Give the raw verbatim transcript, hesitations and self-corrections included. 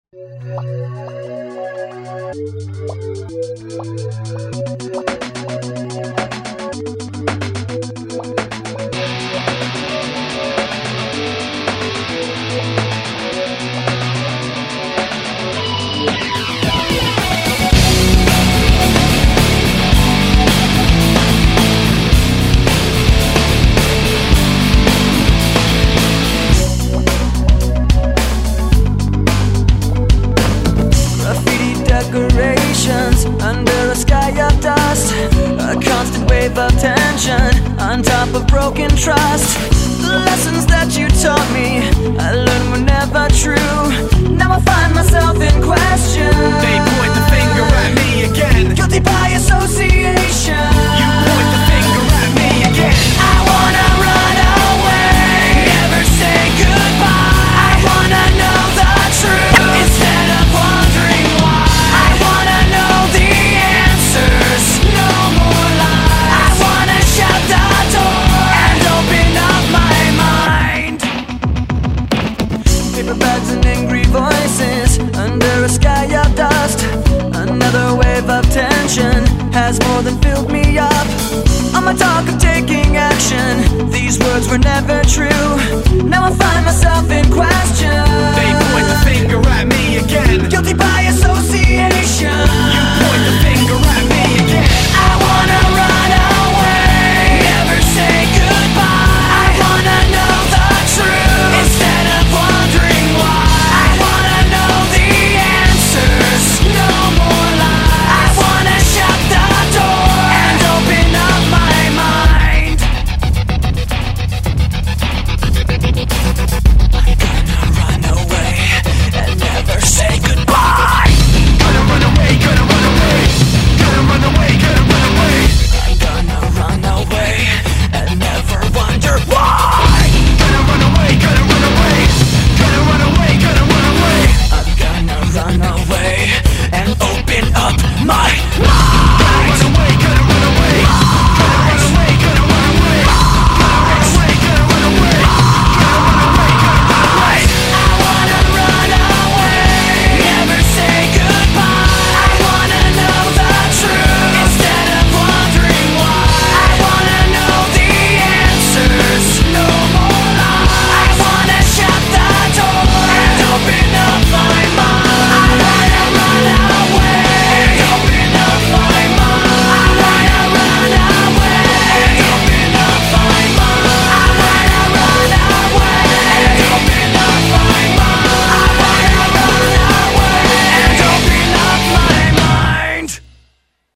Decorations under a sky of dust, a constant wave of tension on top of broken trust. The lessons that you taught me, I learned were never true. Now I find myself in question. They point the finger at me again. Guilty by association. You point the finger at me again. I wanna run away, never say goodbye. I wanna know the truth instead of wondering why. I wanna know the answers, no more lies. I wanna shut the door and open up my mind. Paper bags and angry voices under a sky of dust. Another wave of tension has more than filled me up. On my talk of taking action, these words were never true. Now I find myself in question. They point the finger at